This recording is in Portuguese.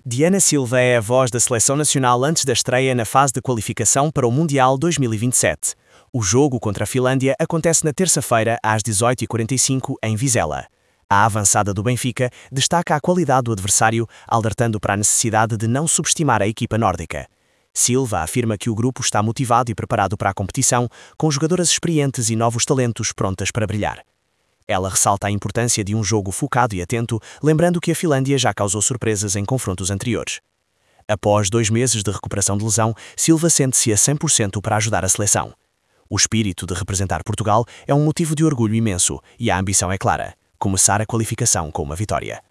Diana Silva é a voz da seleção nacional antes da estreia na fase de qualificação para o Mundial 2027. O jogo contra a Finlândia acontece na terça-feira, às 18h45, em Vizela. A avançada do Benfica destaca a qualidade do adversário, alertando para a necessidade de não subestimar a equipa nórdica. Silva afirma que o grupo está motivado e preparado para a competição, com jogadoras experientes e novos talentos prontas para brilhar. Ela ressalta a importância de um jogo focado e atento, lembrando que a Finlândia já causou surpresas em confrontos anteriores. Após 2 meses de recuperação de lesão, Silva sente-se a 100% para ajudar a seleção. O espírito de representar Portugal é um motivo de orgulho imenso e a ambição é clara: começar a qualificação com uma vitória.